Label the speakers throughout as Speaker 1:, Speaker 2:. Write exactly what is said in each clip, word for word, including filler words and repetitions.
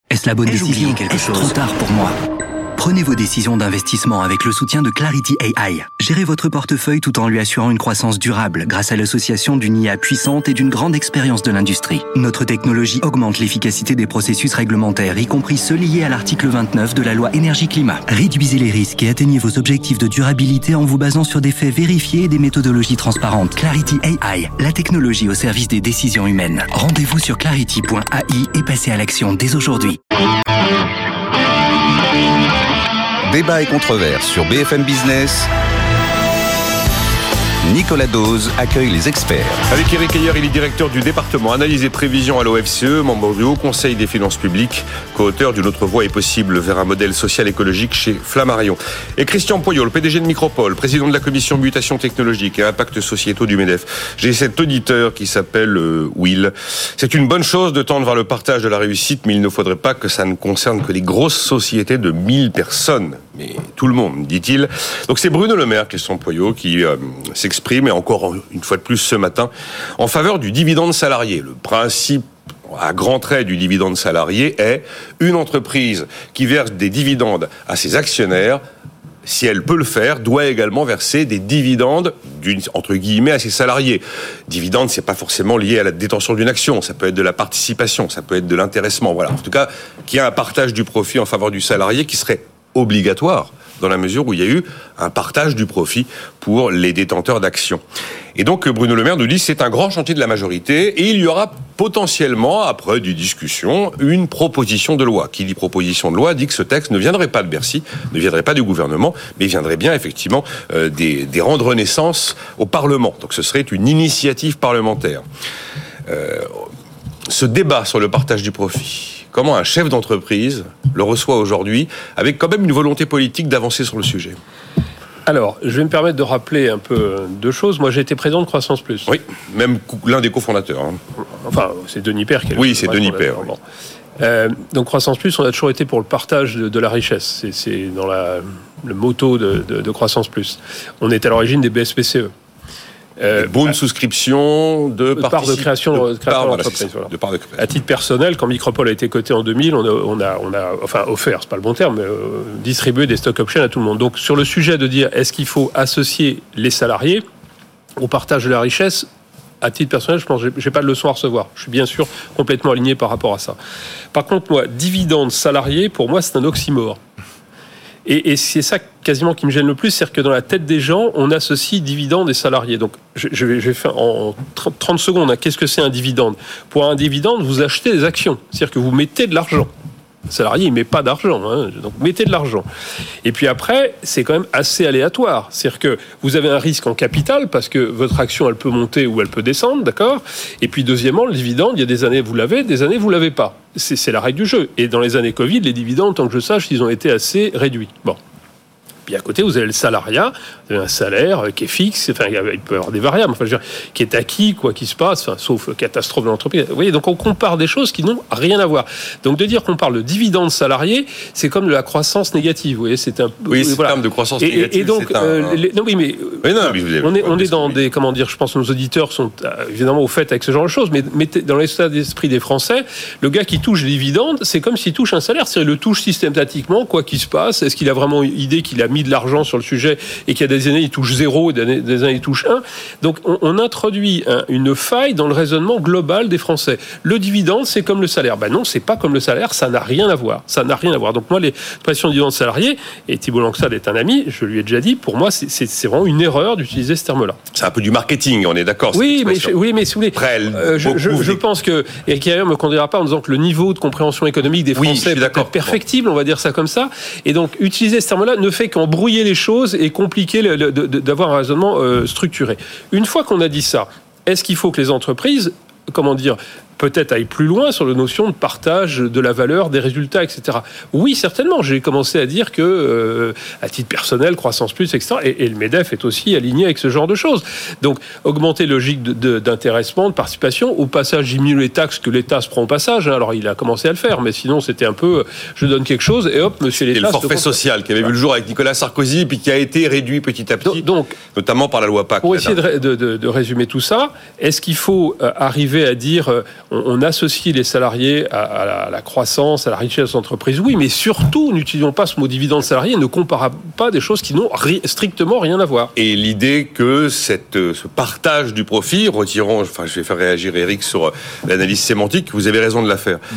Speaker 1: Est-ce la bonne
Speaker 2: Ai-je
Speaker 1: décision?
Speaker 2: oublié quelque
Speaker 1: Est-ce
Speaker 2: chose?
Speaker 1: trop tard pour moi? Prenez vos décisions d'investissement avec le soutien de Clarity A I. Gérez votre portefeuille tout en lui assurant une croissance durable grâce à l'association d'une I A puissante et d'une grande expérience de l'industrie. Notre technologie augmente l'efficacité des processus réglementaires, y compris ceux liés à l'article vingt-neuf de la loi énergie-climat. Réduisez les risques et atteignez vos objectifs de durabilité en vous basant sur des faits vérifiés et des méthodologies transparentes. Clarity A I, la technologie au service des décisions humaines. Rendez-vous sur clarity point a i et passez à l'action dès aujourd'hui.
Speaker 3: Débat et controverse sur B F M Business. Nicolas Dose accueille les experts.
Speaker 4: Avec Eric Heyer, il est directeur du département Analyse et Prévision à l'O F C E, membre du Haut Conseil des finances publiques, co-auteur d'une autre voie est possible vers un modèle social écologique chez Flammarion. Et Christian Poyot, le P D G de Micropole, président de la commission mutation technologique et impact sociétaux du MEDEF. J'ai cet auditeur qui s'appelle euh, Will. C'est une bonne chose de tendre vers le partage de la réussite, mais il ne faudrait pas que ça ne concerne que les grosses sociétés de mille personnes. Mais tout le monde, dit-il. Donc c'est Bruno Le Maire, Christian Poyot, qui euh, s'exprime, et encore une fois de plus ce matin, en faveur du dividende salarié. Le principe à grands traits du dividende salarié est une entreprise qui verse des dividendes à ses actionnaires, si elle peut le faire, doit également verser des dividendes, d'une, entre guillemets, à ses salariés. Dividendes, c'est pas forcément lié à la détention d'une action, ça peut être de la participation, ça peut être de l'intéressement, voilà. En tout cas, qu'il y a un partage du profit en faveur du salarié qui serait obligatoire, dans la mesure où il y a eu un partage du profit pour les détenteurs d'actions. Et donc Bruno Le Maire nous dit que c'est un grand chantier de la majorité et il y aura potentiellement, après des discussions, une proposition de loi. Qui dit proposition de loi dit que ce texte ne viendrait pas de Bercy, ne viendrait pas du gouvernement, mais viendrait bien effectivement euh, des, des rangs de renaissance au Parlement. Donc ce serait une initiative parlementaire. Euh, ce débat sur le partage du profit, comment un chef d'entreprise le reçoit aujourd'hui, avec quand même une volonté politique d'avancer sur le sujet?
Speaker 5: Alors, je vais me permettre de rappeler un peu deux choses. Moi, j'ai été président de Croissance Plus.
Speaker 4: Oui, même l'un des cofondateurs. Hein.
Speaker 5: Enfin, c'est Denis Père qui est le
Speaker 4: Oui, c'est Denis Père. Oui.
Speaker 5: Bon. Euh, donc, Croissance Plus, on a toujours été pour le partage de, de la richesse. C'est, c'est dans la, le motto de, de, de Croissance Plus. On est à l'origine des B S P C E.
Speaker 4: Euh, bonne souscription de,
Speaker 5: de part de création de, de création
Speaker 4: part,
Speaker 5: d'entreprise.
Speaker 4: Voilà,
Speaker 5: voilà.
Speaker 4: de part de création.
Speaker 5: À titre personnel, quand Micropole a été coté en deux mille, on a, on a, on a enfin offert, c'est pas le bon terme, mais euh, distribué des stock options à tout le monde. Donc sur le sujet de dire est-ce qu'il faut associer les salariés au partage de la richesse, à titre personnel, je pense que j'ai pas de leçon à recevoir. Je suis bien sûr complètement aligné par rapport à ça. Par contre, moi, dividende salarié, pour moi, c'est un oxymore. Et, et c'est ça quasiment qui me gêne le plus, c'est que dans la tête des gens, on associe dividende et salarié. Donc, je, je, vais, je vais faire en trente secondes, hein, qu'est-ce que c'est un dividende? Pour un dividende, vous achetez des actions, c'est-à-dire que vous mettez de l'argent. Le salarié, il ne met pas d'argent, hein, donc mettez de l'argent. Et puis après, c'est quand même assez aléatoire. C'est-à-dire que vous avez un risque en capital, parce que votre action, elle peut monter ou elle peut descendre, d'accord? Et puis deuxièmement, le dividende, il y a des années, vous l'avez, des années, vous ne l'avez pas. C'est, c'est la règle du jeu. Et dans les années Covid, les dividendes, tant que je sache, ils ont été assez réduits. Bon. Puis à côté, vous avez le salariat, vous avez un salaire qui est fixe, enfin, il peut y avoir des variables, enfin, je veux dire, qui est acquis, quoi qu'il se passe, enfin, sauf catastrophe de l'entreprise. Vous voyez, donc on compare des choses qui n'ont rien à voir. Donc de dire qu'on parle de dividende salarié, c'est comme de la croissance négative. Vous voyez, c'est un
Speaker 4: oui, c'est
Speaker 5: voilà.
Speaker 4: un terme de croissance
Speaker 5: et,
Speaker 4: négative.
Speaker 5: Et donc,
Speaker 4: c'est un...
Speaker 5: euh, les, non, oui, mais,
Speaker 4: oui, non, mais vous avez,
Speaker 5: on est, on est dans des, comment dire, je pense que nos auditeurs sont euh, évidemment au fait avec ce genre de choses, mais mettez dans l'état d'esprit des Français, le gars qui touche les dividendes, c'est comme s'il touche un salaire, c'est-à-dire il le touche systématiquement, quoi qu'il se passe. Est-ce qu'il a vraiment idée qu'il a mis de l'argent sur le sujet et qu'il y a des années il touche zéro, des années, des années il touche un. Donc on, on introduit un, une faille dans le raisonnement global des Français. Le dividende, c'est comme le salaire. Ben non, c'est pas comme le salaire, ça n'a rien à voir. Ça n'a rien à voir. Donc moi, les pressions de dividende salarié, et Thibault Langsade est un ami, je lui ai déjà dit, pour moi, c'est, c'est, c'est vraiment une erreur d'utiliser ce terme-là.
Speaker 4: C'est un peu du marketing, on est d'accord.
Speaker 5: Oui, mais je, oui, mais si vous voulez, euh, je, je, je pense que Eric Heyer me condamnera pas en disant que le niveau de compréhension économique des Français oui, est peut-être perfectible, on va dire ça comme ça. Et donc utiliser ce terme-là ne fait qu'embrouiller les choses et compliquer le, le, de, d'avoir un raisonnement euh, structuré. Une fois qu'on a dit ça, est-ce qu'il faut que les entreprises, comment dire, peut-être aillent plus loin sur la notion de partage de la valeur, des résultats, et cetera. Oui, certainement. J'ai commencé à dire que, euh, à titre personnel, Croissance Plus, et cetera. Et, et le MEDEF est aussi aligné avec ce genre de choses. Donc, augmenter logique de, de, d'intéressement, de participation. Au passage, diminuer les taxes que l'État se prend au passage. Alors, il a commencé à le faire, mais sinon, c'était un peu, je donne quelque chose et hop, monsieur l'État.
Speaker 4: Et le forfait social qui avait vu le jour avec Nicolas Sarkozy, puis qui a été réduit petit à petit, donc, notamment par la loi P A C.
Speaker 5: Pour essayer de, de, de, de résumer tout ça, est-ce qu'il faut euh, arriver à dire, euh, on, on associe les salariés à, à, la, à la croissance, à la richesse d'entreprise, oui, mais surtout, n'utilisons pas ce mot dividende salarié, ne comparons pas des choses qui n'ont ri, strictement rien à voir.
Speaker 4: Et l'idée que cette, ce partage du profit, retirons, enfin, je vais faire réagir Eric sur l'analyse sémantique, vous avez raison de la faire, mmh.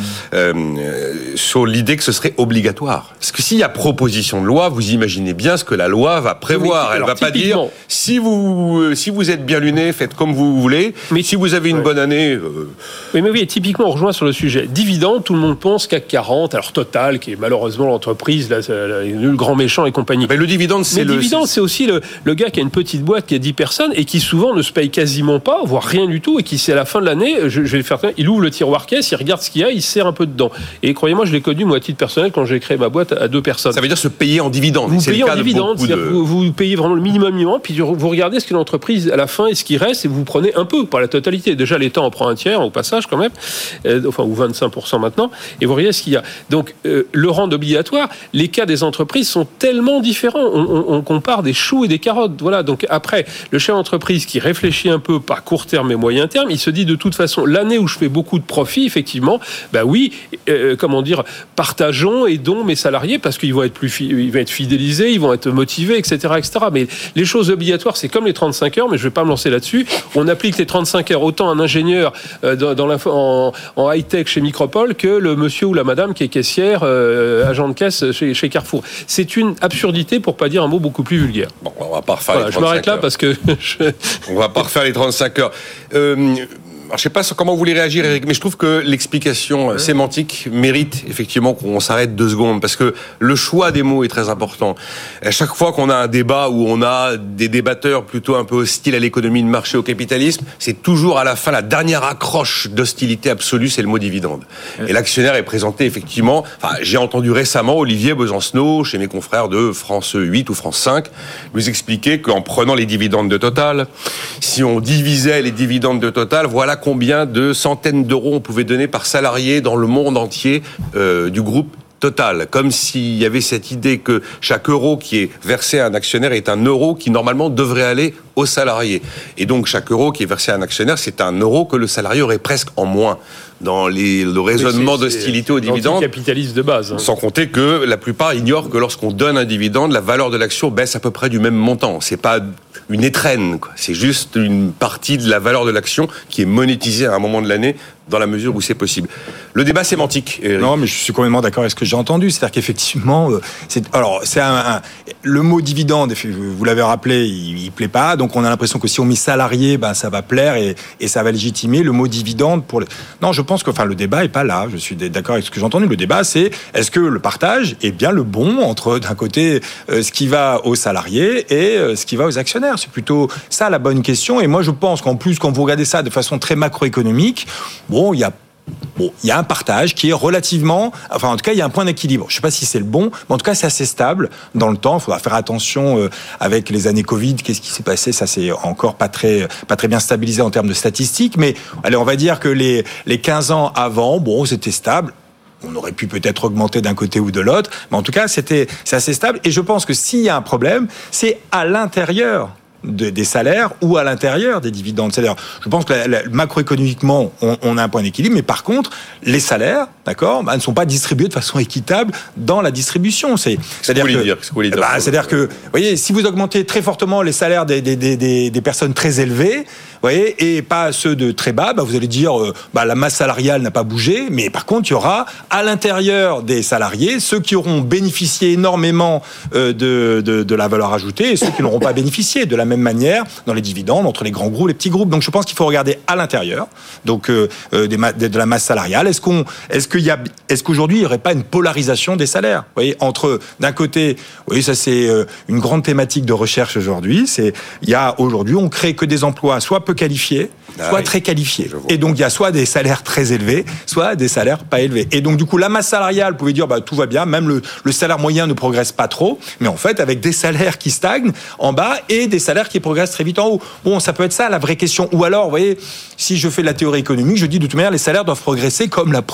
Speaker 4: euh, sur l'idée que ce serait obligatoire. Parce que s'il y a proposition de loi, vous imaginez bien ce que la loi va prévoir. Oui, elle ne va pas dire, si vous, si vous êtes bien luné, faites comme vous voulez, mais si vous avez une ouais. bonne année... Euh...
Speaker 5: Oui, mais oui, typiquement, on rejoint sur le sujet. Dividende, tout le monde pense C A C quarante, alors Total, qui est malheureusement l'entreprise, là, le grand méchant et compagnie.
Speaker 4: Mais le dividende, c'est
Speaker 5: mais
Speaker 4: le...
Speaker 5: le dividende, c'est aussi le, le gars qui a une petite boîte qui a dix personnes et qui souvent ne se paye quasiment pas, voire rien du tout, et qui, c'est à la fin de l'année, je, je vais faire, il ouvre le tiroir caisse, il regarde ce qu'il y a, il sert un peu dedans. Et croyez-moi, je l'ai connu, moi, à titre personnel, quand j'ai créé ma boîte à deux personnes.
Speaker 4: Ça veut dire se payer en dividende.
Speaker 5: Vous
Speaker 4: c'est
Speaker 5: payez
Speaker 4: le
Speaker 5: en dividende,
Speaker 4: de...
Speaker 5: vous, vous payez vraiment le minimum minimum, puis vous regardez ce que l'entreprise à la fin et ce qui reste, et vous prenez un peu, pas la totalité. Déjà, l'État en prend un tiers au passage quand même, euh, enfin ou vingt-cinq pour cent maintenant, et vous regardez ce qu'il y a. Donc euh, le rendre obligatoire, les cas des entreprises sont tellement différents. On, on, on compare des choux et des carottes. Voilà. Donc après, le chef d'entreprise qui réfléchit un peu, pas court terme mais moyen terme, il se dit de toute façon, l'année où je fais beaucoup de profit, effectivement, ben oui, euh, comment dire, partageons, aidons mes salariés parce qu'ils vont être plus, fi- ils vont être fidélisés, ils vont être motivés, et cetera, et cetera. Mais les choses obligatoires, c'est comme les trente-cinq heures, mais je vais pas me lancer là-dessus. On applique les trente-cinq heures autant un ingénieur euh, dans, dans en, en high-tech chez Micropole que le monsieur ou la madame qui est caissière, euh, agent de caisse chez, chez Carrefour. C'est une absurdité, pour pas dire un mot beaucoup plus vulgaire.
Speaker 4: Bon, on va pas refaire
Speaker 5: voilà,
Speaker 4: les trente-cinq heures.
Speaker 5: Je m'arrête là parce que... je...
Speaker 4: On va pas refaire les trente-cinq heures. Euh... Alors, je ne sais pas comment vous voulez réagir, Eric, mais je trouve que l'explication ouais. sémantique mérite effectivement qu'on s'arrête deux secondes, parce que le choix des mots est très important. À chaque fois qu'on a un débat où on a des débatteurs plutôt un peu hostiles à l'économie de marché, au capitalisme, c'est toujours à la fin la dernière accroche d'hostilité absolue, c'est le mot dividende. Ouais. Et l'actionnaire est présenté effectivement, enfin, j'ai entendu récemment Olivier Besancenot, chez mes confrères de France huit ou France cinq, nous expliquer qu'en prenant les dividendes de Total, si on divisait les dividendes de Total, voilà combien de centaines d'euros on pouvait donner par salarié dans le monde entier euh, du groupe Total. Comme s'il y avait cette idée que chaque euro qui est versé à un actionnaire est un euro qui normalement devrait aller aux salariés. Et donc chaque euro qui est versé à un actionnaire, c'est un euro que le salarié aurait presque en moins dans les, le raisonnement oui, c'est, d'hostilité c'est au dividende.
Speaker 5: Capitaliste de base. Hein.
Speaker 4: Sans compter que la plupart ignorent que lorsqu'on donne un dividende, la valeur de l'action baisse à peu près du même montant. C'est pas une étrenne, quoi. C'est juste une partie de la valeur de l'action qui est monétisée à un moment de l'année dans la mesure où c'est possible. Le débat sémantique, Eric.
Speaker 2: Non, mais je suis complètement d'accord avec ce que j'ai entendu. C'est-à-dire qu'effectivement, c'est, alors, c'est un, un, le mot dividende, vous l'avez rappelé, il, il plaît pas. Donc, on a l'impression que si on met salarié, ben, ça va plaire et, et ça va légitimer le mot dividende pour les... Non, je pense que, enfin, le débat est pas là. Je suis d'accord avec ce que j'ai entendu. Le débat, c'est est-ce que le partage est bien le bon entre, d'un côté, euh, ce qui va aux salariés et euh, ce qui va aux actionnaires. C'est plutôt ça la bonne question. Et moi, je pense qu'en plus, quand vous regardez ça de façon très macroéconomique, bon, il y a Bon, il y a un partage qui est relativement... Enfin, en tout cas, il y a un point d'équilibre. Je ne sais pas si c'est le bon, mais en tout cas, c'est assez stable dans le temps. Il faudra faire attention euh, avec les années Covid. Qu'est-ce qui s'est passé ? Ça, c'est encore pas très, pas très bien stabilisé en termes de statistiques. Mais allez, on va dire que les, les quinze ans avant, bon, c'était stable. On aurait pu peut-être augmenter d'un côté ou de l'autre. Mais en tout cas, c'était, c'est assez stable. Et je pense que s'il y a un problème, c'est à l'intérieur De, des salaires ou à l'intérieur des dividendes. C'est-à-dire, je pense que la, la, macroéconomiquement, on, on a un point d'équilibre, mais par contre, les salaires, d'accord, bah, ne sont pas distribués de façon équitable dans la distribution. C'est, c'est-à-dire que, dire, c'est dire, bah, c'est-à-dire que, vous voyez, si vous augmentez très fortement les salaires des, des, des, des, des personnes très élevées, vous voyez, et pas ceux de très bas, bah, vous allez dire, euh, bah, la masse salariale n'a pas bougé, mais par contre, il y aura à l'intérieur des salariés ceux qui auront bénéficié énormément euh, de, de, de la valeur ajoutée et ceux qui n'auront pas bénéficié de la même manière dans les dividendes entre les grands groupes et les petits groupes. Donc je pense qu'il faut regarder à l'intérieur, donc euh, des ma- de la masse salariale. Est-ce qu'on, est-ce qu'il y a, est-ce qu'aujourd'hui il n'y aurait pas une polarisation des salaires ? Vous voyez, entre d'un côté, vous voyez, ça c'est euh, une grande thématique de recherche aujourd'hui. C'est il y a aujourd'hui, on crée que des emplois soit peu qualifiés, ah soit oui. très qualifiés. Et donc il y a soit des salaires très élevés, soit des salaires pas élevés. Et donc du coup la masse salariale, vous pouvez dire bah tout va bien, même le, le salaire moyen ne progresse pas trop, mais en fait avec des salaires qui stagnent en bas et des salaires qui progressent très vite en haut. Bon, ça peut être ça la vraie question. Ou alors, vous voyez, si je fais de la théorie économique, je dis de toute manière les salaires doivent progresser comme la productivité.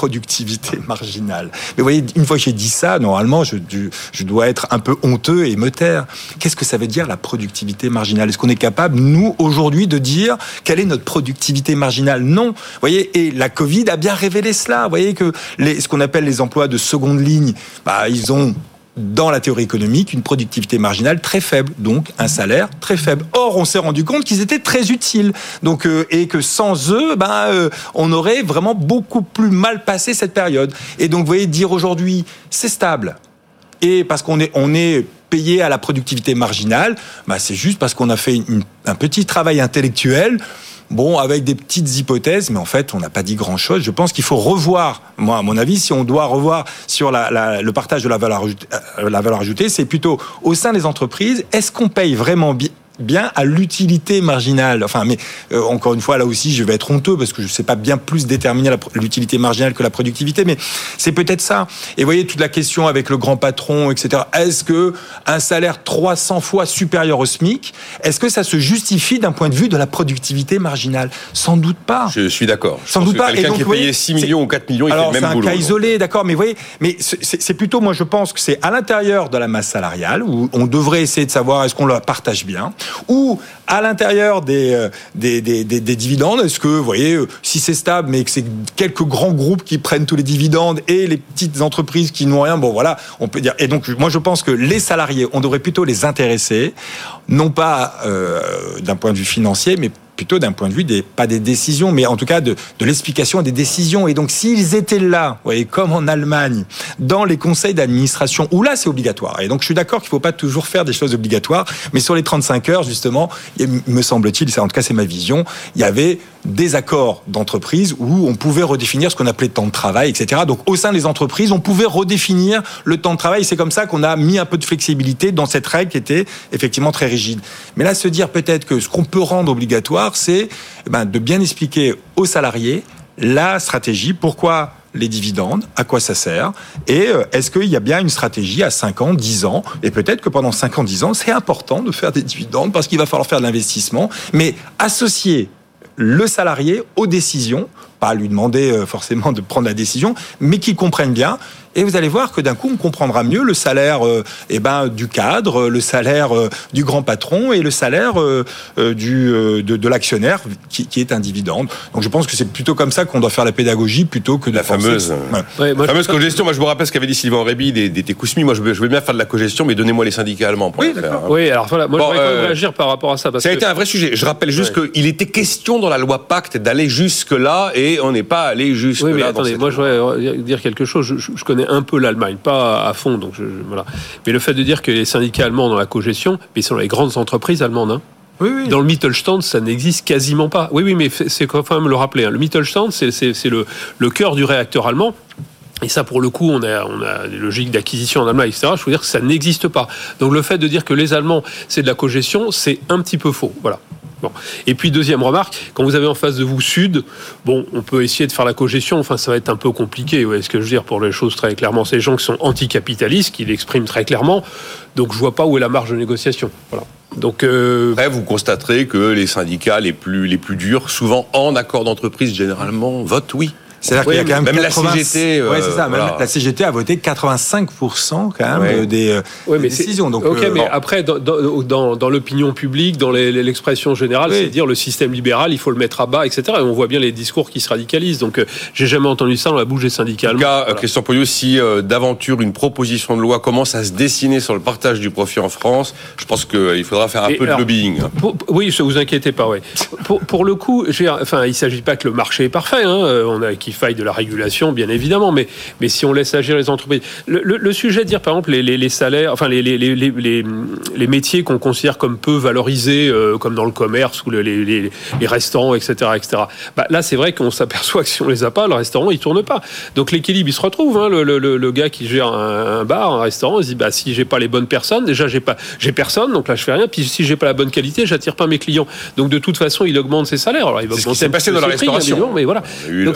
Speaker 2: productivité marginale. Mais vous voyez, une fois que j'ai dit ça, normalement, je, je, je dois être un peu honteux et me taire. Qu'est-ce que ça veut dire la productivité marginale ? Est-ce qu'on est capable, nous, aujourd'hui, de dire quelle est notre productivité marginale ? Non. Vous voyez, et la Covid a bien révélé cela. Vous voyez que les, ce qu'on appelle les emplois de seconde ligne, bah, ils ont dans la théorie économique, une productivité marginale très faible, donc un salaire très faible. Or, on s'est rendu compte qu'ils étaient très utiles, donc euh, et que sans eux, ben, euh, on aurait vraiment beaucoup plus mal passé cette période. Et donc, vous voyez, dire aujourd'hui, c'est stable, et parce qu'on est, on est payé à la productivité marginale, ben, c'est juste parce qu'on a fait une, un petit travail intellectuel. Bon, avec des petites hypothèses, mais en fait, on n'a pas dit grand-chose. Je pense qu'il faut revoir, moi, à mon avis, si on doit revoir sur la, la, le partage de la valeur ajoutée, la valeur ajoutée, c'est plutôt au sein des entreprises, est-ce qu'on paye vraiment bien bien à l'utilité marginale. Enfin, mais euh, encore une fois, là aussi, je vais être honteux parce que je ne sais pas bien plus déterminer la, l'utilité marginale que la productivité, mais c'est peut-être ça. Et vous voyez, toute la question avec le grand patron, et cetera. Est-ce que un salaire trois cents fois supérieur au SMIC, est-ce que ça se justifie d'un point de vue de la productivité marginale ? Sans doute pas.
Speaker 4: Je suis d'accord. Je
Speaker 2: Sans doute pas.
Speaker 4: Quelqu'un
Speaker 2: et donc,
Speaker 4: qui est payé voyez, six millions ou quatre millions, il
Speaker 2: alors,
Speaker 4: fait le même boulot.
Speaker 2: Alors, c'est un cas isolé, d'accord, mais vous voyez, mais c'est, c'est plutôt, moi, je pense que c'est à l'intérieur de la masse salariale où on devrait essayer de savoir est-ce qu'on la partage bien, ou à l'intérieur des, des, des, des, des dividendes, est-ce que, vous voyez, si c'est stable, mais que c'est quelques grands groupes qui prennent tous les dividendes et les petites entreprises qui n'ont rien, bon voilà, on peut dire. Et donc, moi, je pense que les salariés, on devrait plutôt les intéresser, non pas euh, d'un point de vue financier, mais plutôt d'un point de vue des, pas des décisions, mais en tout cas de, de l'explication des décisions. Et donc, s'ils étaient là, vous voyez, comme en Allemagne, dans les conseils d'administration, où là, c'est obligatoire. Et donc, je suis d'accord qu'il ne faut pas toujours faire des choses obligatoires, mais sur les trente-cinq heures, justement, me semble-t-il, ça, en tout cas, c'est ma vision, il y avait des accords d'entreprise où on pouvait redéfinir ce qu'on appelait temps de travail, et cetera. Donc, au sein des entreprises, on pouvait redéfinir le temps de travail. C'est comme ça qu'on a mis un peu de flexibilité dans cette règle qui était effectivement très rigide. Mais là, se dire peut-être que ce qu'on peut rendre obligatoire, c'est eh ben, de bien expliquer aux salariés la stratégie, pourquoi les dividendes, à quoi ça sert, et est-ce qu'il y a bien une stratégie à cinq ans, dix ans, et peut-être que pendant cinq ans, dix ans, c'est important de faire des dividendes parce qu'il va falloir faire de l'investissement, mais associer le salarié aux décisions, pas lui demander forcément de prendre la décision, mais qu'il comprenne bien. Et vous allez voir que d'un coup, on comprendra mieux le salaire euh, eh ben, du cadre, le salaire euh, du grand patron et le salaire euh, du, euh, de, de l'actionnaire qui, qui est un dividende. Donc je pense que c'est plutôt comme ça qu'on doit faire la pédagogie plutôt que de
Speaker 4: la fameuse,
Speaker 2: ouais.
Speaker 4: Ouais, moi, fameuse cogestion. Moi, je me rappelle ce qu'avait dit Sylvain Réby des, des Técousmi. Moi, je veux, je veux bien faire de la cogestion, mais donnez-moi les syndicats allemands. Pour
Speaker 2: oui,
Speaker 4: faire, hein.
Speaker 5: oui, alors voilà, moi,
Speaker 4: bon,
Speaker 5: je voudrais
Speaker 4: euh,
Speaker 5: quand même réagir par rapport à ça. Parce
Speaker 4: ça a
Speaker 5: que...
Speaker 4: été un vrai sujet. Je rappelle juste ouais. qu'il était question dans la loi Pacte d'aller jusque-là et on n'est pas allé jusque-là.
Speaker 5: Oui, mais attendez, moi, je voudrais dire quelque chose. Je, je, je connais un peu l'Allemagne, pas à fond, donc je, je, voilà. Mais le fait de dire que les syndicats allemands dans la cogestion, mais ils sont les grandes entreprises allemandes, hein.
Speaker 2: Oui, oui.
Speaker 5: Dans le Mittelstand, ça n'existe quasiment pas. Oui, oui, mais c'est quand même le rappeler. Hein. Le Mittelstand, c'est, c'est, c'est le, le cœur du réacteur allemand. Et ça, pour le coup, on a, on a des logiques d'acquisition en Allemagne, et cetera. Je veux dire que ça n'existe pas. Donc le fait de dire que les Allemands, c'est de la cogestion, c'est un petit peu faux. Voilà. Bon. Et puis deuxième remarque, quand vous avez en face de vous Sud, bon, on peut essayer de faire la cogestion, enfin ça va être un peu compliqué, vous voyez ce que je veux dire, pour les choses très clairement. C'est les gens qui sont anticapitalistes, qui l'expriment très clairement, donc je vois pas où est la marge de négociation. Voilà. Donc, euh...
Speaker 4: Après, vous constaterez que les syndicats les plus, les plus durs, souvent en accord d'entreprise, généralement, votent oui.
Speaker 2: C'est-à-dire oui, qu'il y a quand même,
Speaker 4: même
Speaker 2: quatre-vingts...
Speaker 4: la C G T. Euh,
Speaker 2: ouais, c'est ça.
Speaker 4: voilà.
Speaker 2: Même la C G T a voté quatre-vingt-cinq pour cent quand même
Speaker 4: ouais.
Speaker 2: des,
Speaker 5: ouais,
Speaker 2: des
Speaker 5: mais
Speaker 2: décisions. Donc,
Speaker 5: ok,
Speaker 2: euh,
Speaker 5: mais
Speaker 2: bon.
Speaker 5: après, dans, dans, dans, dans l'opinion publique, dans les, l'expression générale, oui. c'est de dire le système libéral, il faut le mettre à bas, et cetera. Et on voit bien les discours qui se radicalisent. Donc, euh, j'ai jamais entendu ça dans la bouche des syndicats.
Speaker 4: En tout cas,
Speaker 5: voilà.
Speaker 4: Christian Poyot, si euh, d'aventure une proposition de loi commence à se dessiner sur le partage du profit en France, je pense qu'il faudra faire un et peu alors, de lobbying.
Speaker 5: Pour, oui, ne vous inquiétez pas. Ouais. pour, pour le coup, j'ai, enfin, il ne s'agit pas que le marché est parfait. Hein. On a qu'il faille de la régulation, bien évidemment. Mais, mais si on laisse agir les entreprises, le, le, le sujet de dire par exemple les, les, les salaires, enfin les, les, les, les, les métiers qu'on considère comme peu valorisés, euh, comme dans le commerce ou les, les, les restaurants, et cetera, et cetera. Bah, là, c'est vrai qu'on s'aperçoit que si on les a pas, le restaurant il tourne pas. Donc l'équilibre il se retrouve. Hein. Le, le, le gars qui gère un, un bar, un restaurant, il se dit bah si j'ai pas les bonnes personnes, déjà j'ai pas, j'ai personne, donc là je fais rien. Puis si j'ai pas la bonne qualité, j'attire pas mes clients. Donc de toute façon, il augmente ses salaires. Alors il va
Speaker 4: c'est
Speaker 5: augmenter.
Speaker 4: Ce qui s'est passé dans la restauration.
Speaker 5: Prix, mais voilà.
Speaker 2: Donc ça, oui, mais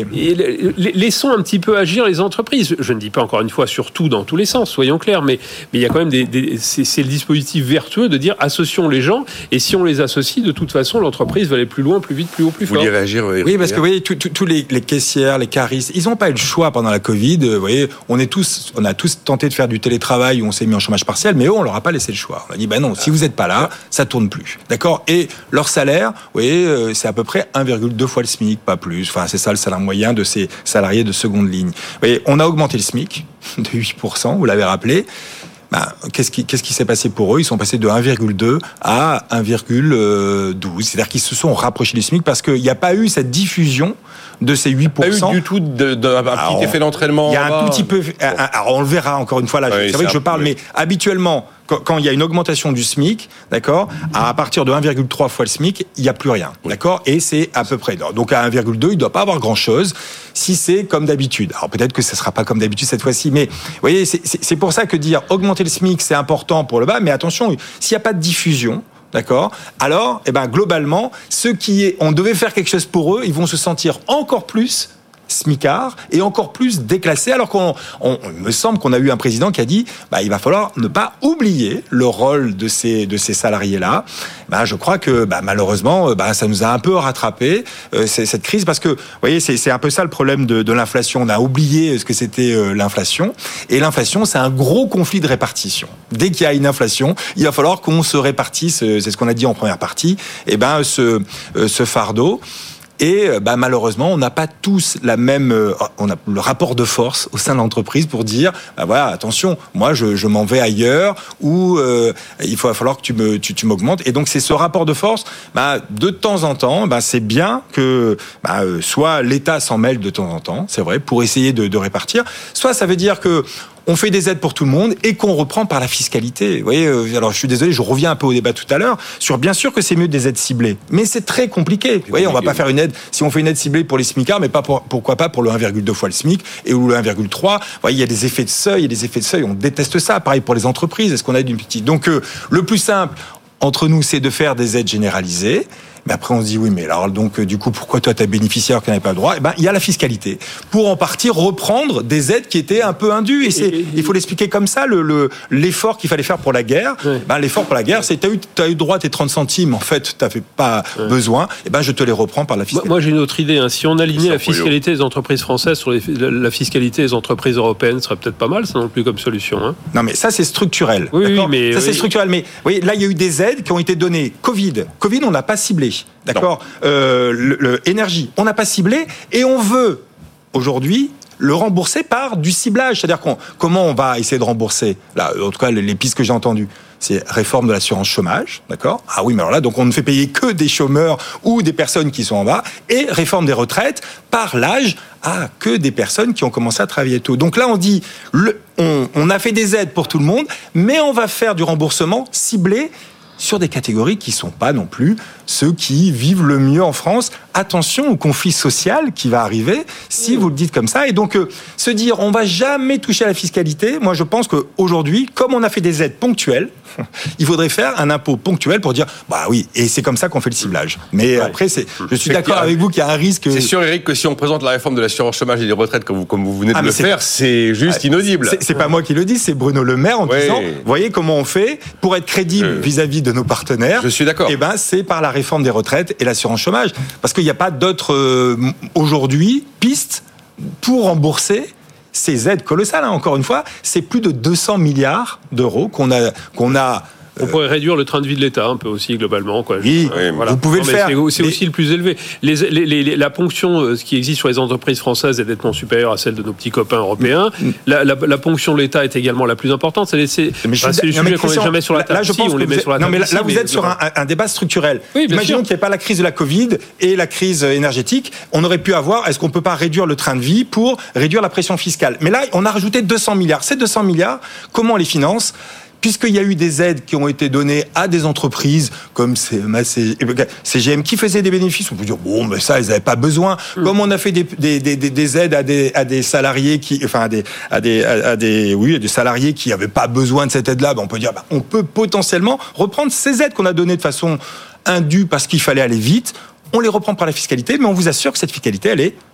Speaker 5: et, et laissons un petit peu agir les entreprises. Je ne dis pas encore une fois surtout dans tous les sens, soyons clairs, mais, mais il y a quand même des, des c'est, c'est le dispositif vertueux de dire associons les gens, et si on les associe, de toute façon, l'entreprise va aller plus loin, plus vite, plus haut, plus fort.
Speaker 4: Vous voulez réagir, Eric?
Speaker 2: Oui, parce que vous voyez, tous les, les caissières, les caristes, ils n'ont pas eu le choix pendant la Covid. Vous voyez, on est tous, on a tous tenté de faire du télétravail où on s'est mis en chômage partiel, mais eux, on leur a pas laissé le choix. On a dit, ben non, si vous n'êtes pas là, ça tourne plus. D'accord? Et leur salaire, vous voyez, c'est à peu près un virgule deux fois le SMIC, pas plus. Enfin, c'est ça le salaire moyen de ces salariés de seconde ligne. Vous voyez, on a augmenté le SMIC de huit pour cent, vous l'avez rappelé. Ben, qu'est-ce qui, qu'est-ce qui s'est passé pour eux? Ils sont passés de un virgule deux à un virgule douze. C'est-à-dire qu'ils se sont rapprochés du SMIC parce qu'il n'y a pas eu cette diffusion de ces huit pour cent.
Speaker 4: Pas eu du tout de, de, un petit alors, effet d'entraînement.
Speaker 2: Il y a un tout petit peu. Alors, on le verra encore une fois là. Oui, c'est vrai que je parle, mais habituellement, quand, quand il y a une augmentation du SMIC, d'accord, à partir de un virgule trois fois le SMIC, il n'y a plus rien, d'accord, et c'est à peu près. Donc à un virgule deux, il ne doit pas avoir grand-chose si c'est comme d'habitude. Alors peut-être que ce ne sera pas comme d'habitude cette fois-ci, mais vous voyez, c'est, c'est, c'est pour ça que dire augmenter le SMIC, c'est important pour le bas, mais attention, s'il n'y a pas de diffusion. D'accord. Alors, eh ben, globalement, ceux qui est, on devait faire quelque chose pour eux, ils vont se sentir encore plus smicards et encore plus déclassés, alors qu'on, on, il me semble qu'on a eu un président qui a dit, bah, il va falloir ne pas oublier le rôle de ces, de ces salariés-là. Bah, je crois que, bah, malheureusement, bah, ça nous a un peu rattrapé, euh, cette crise, parce que, vous voyez, c'est, c'est un peu ça le problème de, de l'inflation. On a oublié ce que c'était euh, l'inflation. Et l'inflation, c'est un gros conflit de répartition. Dès qu'il y a une inflation, il va falloir qu'on se répartisse, c'est ce qu'on a dit en première partie, et ben, ce, euh, ce fardeau. Et bah, malheureusement, on n'a pas tous la même, euh, on a le rapport de force au sein de l'entreprise pour dire, bah voilà, attention, moi je, je m'en vais ailleurs, ou euh, il va falloir que tu me, tu, tu m'augmentes. Et donc c'est ce rapport de force. Bah, de temps en temps, bah, c'est bien que bah, euh, soit l'État s'en mêle de temps en temps, c'est vrai, pour essayer de, de répartir. Soit ça veut dire que on fait des aides pour tout le monde et qu'on reprend par la fiscalité. Vous voyez, euh, alors je suis désolé, je reviens un peu au débat tout à l'heure sur bien sûr que c'est mieux des aides ciblées, mais c'est très compliqué. Vous voyez, on va pas faire une aide, si on fait une aide ciblée pour les smicards, mais pas pour, pourquoi pas pour le un virgule deux fois le SMIC et ou le un virgule trois. Vous voyez, il y a des effets de seuil, il y a des effets de seuil, on déteste ça. Pareil pour les entreprises, est-ce qu'on aide une petite? Donc euh, le plus simple entre nous, c'est de faire des aides généralisées. Mais après, on se dit, oui, mais alors, donc, du coup, pourquoi toi, t'as bénéficié alors qu'il n'y avait pas le droit? Eh ben, il y a la fiscalité. Pour en partie reprendre des aides qui étaient un peu indues. Et c'est, et, il faut l'expliquer comme ça, le, le, l'effort qu'il fallait faire pour la guerre. Oui. Ben, l'effort pour la guerre, c'est, t'as eu, t'as eu droit à tes trente centimes, en fait, t'avais pas oui. besoin. Eh ben, je te les reprends par la fiscalité.
Speaker 5: Moi, moi j'ai une autre idée, hein. Si on alignait la fiscalité des entreprises françaises sur les, la fiscalité des entreprises européennes, ce serait peut-être pas mal, ça non plus comme solution, hein.
Speaker 2: Non, mais ça, c'est structurel.
Speaker 5: Oui, oui mais.
Speaker 2: Ça,
Speaker 5: oui.
Speaker 2: c'est structurel. Mais, vous voyez, là, il y a eu des aides qui ont été données. Covid. Covid, on n'a pas ciblé. D'accord, euh, le, le énergie, on n'a pas ciblé et on veut aujourd'hui le rembourser par du ciblage. C'est-à-dire qu'on, comment on va essayer de rembourser? Là, en tout cas, les, les pistes que j'ai entendues, c'est réforme de l'assurance chômage, d'accord? Ah oui, mais alors là, donc on ne fait payer que des chômeurs ou des personnes qui sont en bas, et réforme des retraites par l'âge, ah, que des personnes qui ont commencé à travailler tôt. Donc là, on dit, le, on, on a fait des aides pour tout le monde, mais on va faire du remboursement ciblé sur des catégories qui ne sont pas non plus ceux qui vivent le mieux en France. Attention au conflit social qui va arriver si vous le dites comme ça. Et donc, euh, se dire on ne va jamais toucher à la fiscalité, moi je pense qu'aujourd'hui, comme on a fait des aides ponctuelles, il faudrait faire un impôt ponctuel pour dire bah oui, et c'est comme ça qu'on fait le ciblage. Mais ouais. après, c'est, je suis d'accord avec vous qu'il y a un risque.
Speaker 4: C'est sûr, Eric, que si on présente la réforme de l'assurance chômage et des retraites comme vous, comme vous venez de ah, le
Speaker 2: c'est,
Speaker 4: faire, c'est juste inaudible.
Speaker 2: C'est, c'est pas moi qui le dis, c'est Bruno Le Maire en ouais. disant voyez comment on fait pour être crédible euh, vis-à-vis de nos partenaires.
Speaker 4: Je suis d'accord.
Speaker 2: Et ben c'est par la réforme des retraites et l'assurance chômage, parce qu'il n'y a pas d'autres euh, aujourd'hui pistes pour rembourser ces aides colossales. Hein. Encore une fois, c'est plus de deux cents milliards d'euros qu'on a qu'on a.
Speaker 5: On pourrait réduire le train de vie de l'État un peu aussi globalement, quoi.
Speaker 2: Oui, oui voilà. Vous pouvez non, le faire.
Speaker 5: C'est, c'est mais... aussi le plus élevé. Les, les, les, la ponction qui existe sur les entreprises françaises est nettement supérieure à celle de nos petits copains européens. Mm. La, la, la ponction de l'État est également la plus importante. C'est, c'est,
Speaker 2: mais
Speaker 5: bah, c'est le sujet qu'on met jamais sur la table.
Speaker 2: Là, je pense si, on les met
Speaker 5: êtes, sur la
Speaker 2: table. Non, mais
Speaker 5: ici,
Speaker 2: là, vous
Speaker 5: mais
Speaker 2: êtes sur un, un débat structurel.
Speaker 5: Oui,
Speaker 2: imaginons
Speaker 5: sûr.
Speaker 2: qu'il n'y ait pas la crise de la Covid et la crise énergétique. On aurait pu avoir. Est-ce qu'on peut pas réduire le train de vie pour réduire la pression fiscale? Mais là, on a rajouté deux cents milliards. Ces deux cents milliards, comment on les finance? Puisqu'il y a eu des aides qui ont été données à des entreprises comme C G M qui faisaient des bénéfices, on peut dire bon, mais ça, ils n'avaient pas besoin. Mmh. Comme on a fait des, des, des, des aides à des, à des salariés qui, enfin, à des, à des, à des, oui, à des salariés qui n'avaient pas besoin de cette aide-là, ben on peut dire, ben, on peut potentiellement reprendre ces aides qu'on a données de façon indue parce qu'il fallait aller vite. On les reprend par la fiscalité, mais on vous assure que cette fiscalité, elle est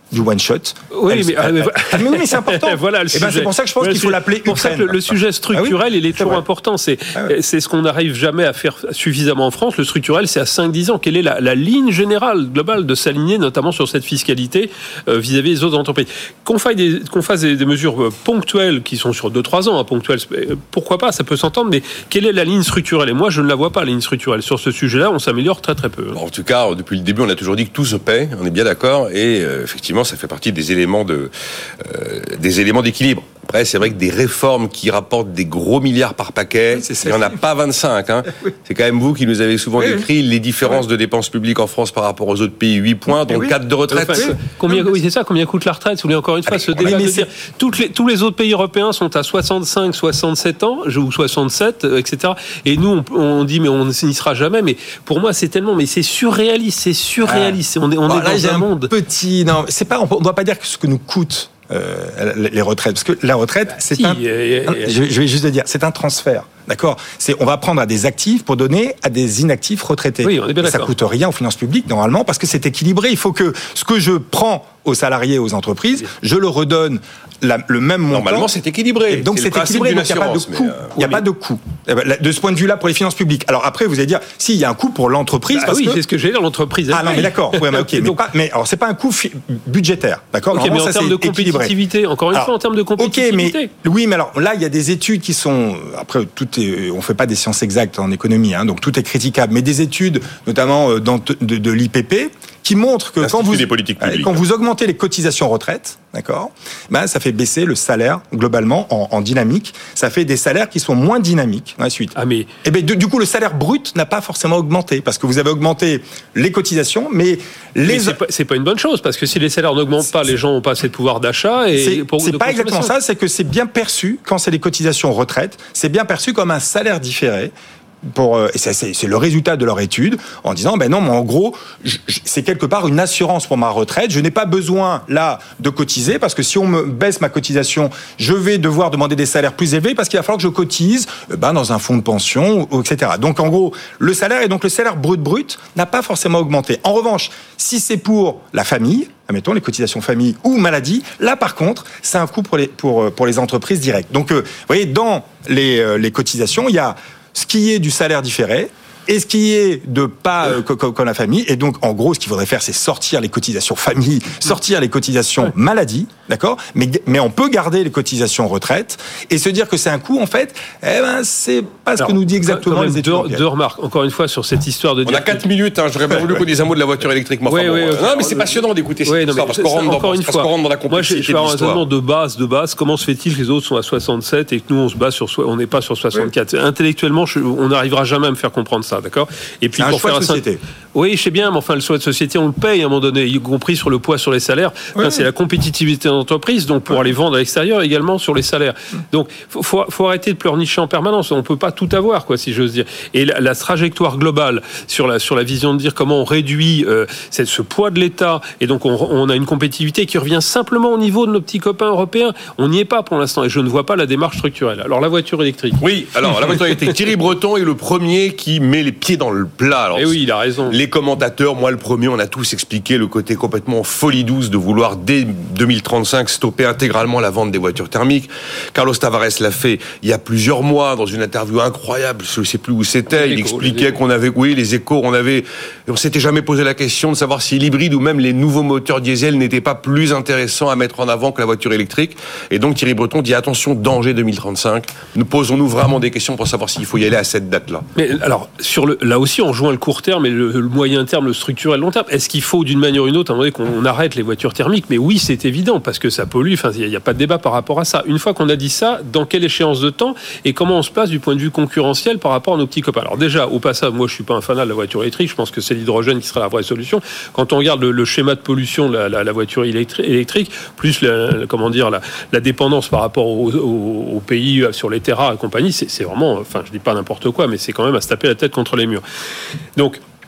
Speaker 2: du one shot.
Speaker 5: Oui,
Speaker 2: elle,
Speaker 5: mais,
Speaker 2: elle,
Speaker 5: elle,
Speaker 2: elle, mais oui, mais c'est important.
Speaker 5: Voilà le
Speaker 2: et ben, c'est pour ça que je pense
Speaker 5: voilà,
Speaker 2: qu'il faut l'appeler
Speaker 5: pour
Speaker 2: Ukraine.
Speaker 5: Ça que le, le sujet structurel, ah oui, il est toujours vrai. important. C'est, ah ouais. c'est ce qu'on n'arrive jamais à faire suffisamment en France. Le structurel, c'est à cinq dix ans. Quelle est la, la ligne générale, globale, de s'aligner notamment sur cette fiscalité euh, vis-à-vis des autres entreprises. Qu'on, faille des, qu'on fasse des, des mesures ponctuelles qui sont sur deux trois ans, hein, ponctuelles, pourquoi pas, ça peut s'entendre, mais quelle est la ligne structurelle ? Et moi, je ne la vois pas, la ligne structurelle. Sur ce sujet-là, on s'améliore très très peu.
Speaker 4: Bon, en tout cas, depuis le début, on a toujours dit que tout se paie, on est bien d'accord, et euh, effectivement, ça fait partie des éléments de, euh, des éléments d'équilibre. Après, c'est vrai que des réformes qui rapportent des gros milliards par paquet, oui, il n'y en a pas vingt-cinq. Hein. Oui. C'est quand même vous qui nous avez souvent oui, décrit les différences oui. de dépenses publiques en France par rapport aux autres pays. huit points, dont oui. quatre de retraite.
Speaker 5: Enfin, oui. Combien, oui, c'est ça, combien coûte la retraite ? Vous voulez encore une fois, ce débat de dire, toutes les, tous les autres pays européens sont à soixante-cinq, soixante-sept ans, ou soixante-sept, et cetera. Et nous, on, on dit, mais on n'y sera jamais. Mais pour moi, c'est tellement, mais c'est surréaliste, c'est surréaliste. Ah. On est, on bon, est
Speaker 2: là,
Speaker 5: dans un, un monde.
Speaker 2: Petit, non, c'est pas, on ne doit pas dire que ce que nous coûte Euh, les retraites, parce que la retraite, c'est si, un. Euh, euh, je, je vais juste le dire, c'est un transfert, d'accord. C'est, on va prendre à des actifs pour donner à des inactifs retraités.
Speaker 5: Oui, on est bien
Speaker 2: d'accord. Ça coûte rien aux finances publiques normalement parce que c'est équilibré. Il faut que ce que je prends aux salariés, aux entreprises, je le redonne la, le même montant.
Speaker 4: Normalement, c'est équilibré.
Speaker 2: Et donc c'est, c'est équilibré. Donc il n'y a pas de coût. Il n'y a pas de coût. De ce point de vue-là, pour les finances publiques. Alors après, vous allez dire, si il y a un coût pour l'entreprise,
Speaker 5: bah
Speaker 2: parce
Speaker 5: oui,
Speaker 2: que
Speaker 5: c'est ce que j'ai dire, l'entreprise.
Speaker 2: Ah non, mais d'accord. Ouais, mais ok, mais, donc, pas, mais alors c'est pas un coût fi- budgétaire, d'accord.
Speaker 5: Ok, mais en
Speaker 2: ça,
Speaker 5: termes de compétitivité, encore une alors, fois, en termes de compétitivité.
Speaker 2: Ok, mais oui, mais alors là, il y a des études qui sont. Après, tout est. On fait pas des sciences exactes en économie, hein, donc tout est critiquable. Mais des études, notamment dans, de, de, de l'I P P, qui montrent que quand vous, quand vous augmentez les cotisations retraite, d'accord, ben ça fait baisser le salaire globalement en, en dynamique. Ça fait des salaires qui sont moins dynamiques ensuite.
Speaker 5: Ah mais
Speaker 2: et ben de, du coup le salaire brut n'a pas forcément augmenté parce que vous avez augmenté les cotisations, mais les
Speaker 5: mais c'est, pas, c'est pas une bonne chose parce que si les salaires n'augmentent pas, les gens n'ont pas assez de pouvoir d'achat et
Speaker 2: c'est, pour, c'est pas exactement ça. C'est que c'est bien perçu quand c'est les cotisations retraite, c'est bien perçu comme un salaire différé. Pour, et c'est, c'est, c'est le résultat de leur étude en disant ben non mais en gros je, je, c'est quelque part une assurance pour ma retraite, je n'ai pas besoin là de cotiser parce que si on me baisse ma cotisation je vais devoir demander des salaires plus élevés parce qu'il va falloir que je cotise ben, dans un fonds de pension ou, et cetera. Donc en gros le salaire et donc le salaire brut brut n'a pas forcément augmenté. En revanche si c'est pour la famille, admettons les cotisations famille ou maladie, là par contre c'est un coût pour les, pour, pour les entreprises directes. Donc euh, vous voyez dans les, euh, les cotisations il y a ce qui est du salaire différé et ce qui est de pas euh, comme, comme la famille. Et donc, en gros, ce qu'il faudrait faire, c'est sortir les cotisations famille, sortir les cotisations ouais. maladie, d'accord ? Mais, mais on peut garder les cotisations retraite et se dire que c'est un coût, en fait, eh ben, c'est pas ce Alors, que nous dit exactement les études.
Speaker 5: Deux, deux remarques, encore une fois, sur cette histoire de
Speaker 4: on dire... On a quatre minutes, hein, j'aurais bien voulu qu'on dise un mot de la voiture électrique. Moi,
Speaker 5: oui,
Speaker 4: enfin,
Speaker 5: oui,
Speaker 4: bon,
Speaker 5: okay.
Speaker 4: Non, mais c'est passionnant d'écouter cette
Speaker 5: oui,
Speaker 4: histoire,
Speaker 5: non,
Speaker 4: parce qu'on rentre,
Speaker 5: encore
Speaker 4: dans,
Speaker 5: une
Speaker 4: parce
Speaker 5: fois,
Speaker 4: qu'on rentre dans la complexité
Speaker 5: moi, je, je vais avoir un raisonnement
Speaker 4: de
Speaker 5: base, de base. Comment se fait-il que les autres sont à soixante-sept et que nous, on se base sur, on n'est pas sur soixante-quatre oui. Intellectuellement, je, on n'arrivera jamais à me faire comprendre ça, d'accord ? Et puis,
Speaker 2: c'est
Speaker 5: pour
Speaker 2: un choix de société.
Speaker 5: Oui, je sais bien, mais enfin, le choix de société, on le paye à un moment donné, y compris sur le poids sur les salaires. Enfin, oui. C'est la compétitivité d'entreprise, donc pour oui. aller vendre à l'extérieur également sur les salaires. Donc, faut, faut, faut arrêter de pleurnicher en permanence. On peut pas tout avoir, quoi, si j'ose dire. Et la, la trajectoire globale sur la sur la vision de dire comment on réduit euh, cette, ce poids de l'État, et donc on, on a une compétitivité qui revient simplement au niveau de nos petits copains européens. On n'y est pas pour l'instant, et je ne vois pas la démarche structurelle. Alors la voiture électrique.
Speaker 4: Oui, alors la voiture électrique. Thierry Breton est le premier qui met les pieds dans le plat. Alors,
Speaker 5: et oui, il a raison.
Speaker 4: Les commentateurs, moi le premier, on a tous expliqué le côté complètement folie douce de vouloir dès deux mille trente-cinq stopper intégralement la vente des voitures thermiques. Carlos Tavares l'a fait il y a plusieurs mois dans une interview incroyable, je ne sais plus où c'était, il expliquait qu'on avait, oui, les échos, on avait, on s'était jamais posé la question de savoir si l'hybride ou même les nouveaux moteurs diesel n'étaient pas plus intéressants à mettre en avant que la voiture électrique. Et donc Thierry Breton dit attention, danger deux mille trente-cinq. Nous posons-nous vraiment des questions pour savoir s'il faut y aller à cette date-là.
Speaker 5: Mais alors, sur le, là aussi, on rejoint le court terme et le, le moyen terme, le structurel long terme. Est-ce qu'il faut d'une manière ou d'une autre, à un moment donné, qu'on arrête les voitures thermiques ? Mais oui, c'est évident, parce que ça pollue. Enfin, il n'y a, a pas de débat par rapport à ça. Une fois qu'on a dit ça, dans quelle échéance de temps et comment on se place du point de vue concurrentiel par rapport à nos petits copains ? Alors déjà, au passage, moi, je suis pas un fanat de la voiture électrique. Je pense que c'est l'hydrogène qui sera la vraie solution. Quand on regarde le, le schéma de pollution de la, la, la voiture électrique, plus la, la, comment dire, la, la dépendance par rapport aux, aux, aux pays sur les terrains et compagnie, c'est, c'est vraiment, enfin, je dis pas n'importe quoi, mais c'est quand même à se taper la tête contre les murs. Donc,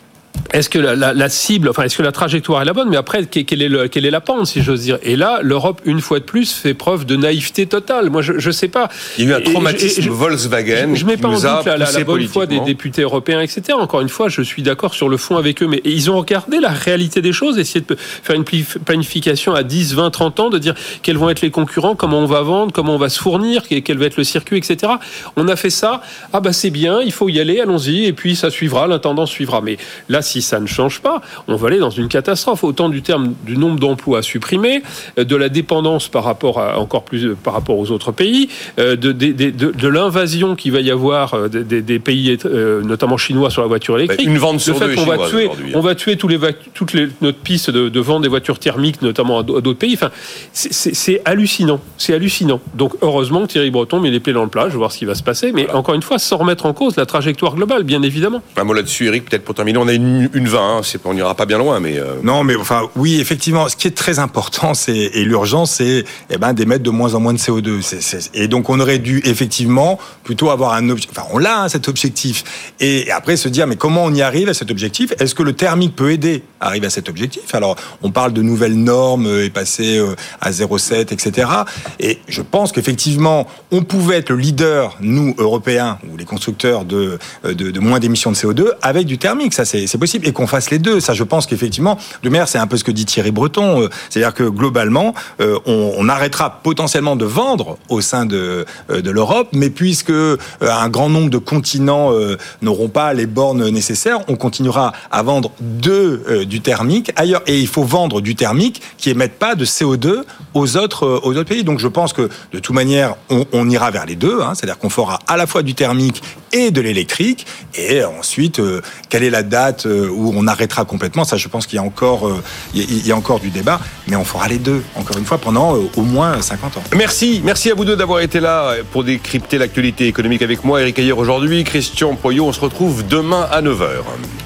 Speaker 5: est-ce que la, la, la cible, enfin, est-ce que la trajectoire est la bonne? Mais après, quelle est, le, quelle est la pente, si j'ose dire? Et là, l'Europe, une fois de plus, fait preuve de naïveté totale. Moi, je ne sais pas.
Speaker 4: Il y a eu un traumatisme
Speaker 5: et, et, je,
Speaker 4: Volkswagen.
Speaker 5: Je ne mets pas en doute la, la, la bonne foi des
Speaker 4: des
Speaker 5: députés européens, et cetera. Encore une fois, je suis d'accord sur le fond avec eux, mais ils ont regardé la réalité des choses, essayer de faire une planification à dix, vingt, trente ans, de dire quels vont être les concurrents, comment on va vendre, comment on va se fournir, quel va être le circuit, et cetera. On a fait ça. Ah bah c'est bien, il faut y aller, allons-y, et puis ça suivra, l'intendance suivra. Mais là, si ça ne change pas, on va aller dans une catastrophe, autant du terme du nombre d'emplois supprimés, de la dépendance par rapport à, encore plus par rapport aux autres pays, de, de, de, de, de l'invasion qu'il va y avoir des, des pays, notamment chinois, sur la voiture électrique.
Speaker 4: Une vente sur
Speaker 5: le fait
Speaker 4: deux
Speaker 5: qu'on va tuer, on va tuer tous les, toutes les, notre piste de, de vente des voitures thermiques, notamment à d'autres pays. Enfin, c'est, c'est, c'est hallucinant, c'est hallucinant. Donc heureusement, Thierry Breton met les pieds dans le plat. Je vais voir ce qui va se passer, mais voilà. Encore une fois, sans remettre en cause la trajectoire globale, bien évidemment.
Speaker 4: Un mot là-dessus, Eric, peut-être pour terminer. On a une, une vingt, hein, c'est, on n'ira pas bien loin, mais... Euh...
Speaker 2: Non, mais enfin, oui, effectivement, ce qui est très important, c'est, et l'urgence, c'est eh ben, d'émettre de moins en moins de C O deux. C'est, c'est, et donc, on aurait dû, effectivement, plutôt avoir un objectif... Enfin, on l'a, hein, cet objectif. Et après, se dire, mais comment on y arrive à cet objectif? Est-ce que le thermique peut aider à arriver à cet objectif? Alors, on parle de nouvelles normes et passer à zéro virgule sept, et cetera. Et je pense qu'effectivement, on pouvait être le leader, nous, Européens, ou les constructeurs de, de, de moins d'émissions de C O deux, avec du thermique. Ça, c'est, c'est possible. Et qu'on fasse les deux. Ça, je pense qu'effectivement, de manière, c'est un peu ce que dit Thierry Breton. C'est-à-dire que, globalement, on, on arrêtera potentiellement de vendre au sein de, de l'Europe, mais puisque un grand nombre de continents n'auront pas les bornes nécessaires, on continuera à vendre de, euh, du thermique ailleurs. Et il faut vendre du thermique qui émette pas de C O deux aux autres, euh, aux autres pays. Donc je pense que de toute manière, on, on ira vers les deux. Hein, c'est-à-dire qu'on fera à la fois du thermique et de l'électrique. Et ensuite, euh, quelle est la date euh, où on arrêtera complètement? Ça, je pense qu'il y a encore, euh, il y a encore du débat. Mais on fera les deux, encore une fois, pendant euh, au moins cinquante ans.
Speaker 4: Merci. Merci à vous deux d'avoir été là pour décrypter l'actualité économique avec moi, Eric Ayer aujourd'hui, Christian Poyot. On se retrouve demain à neuf heures.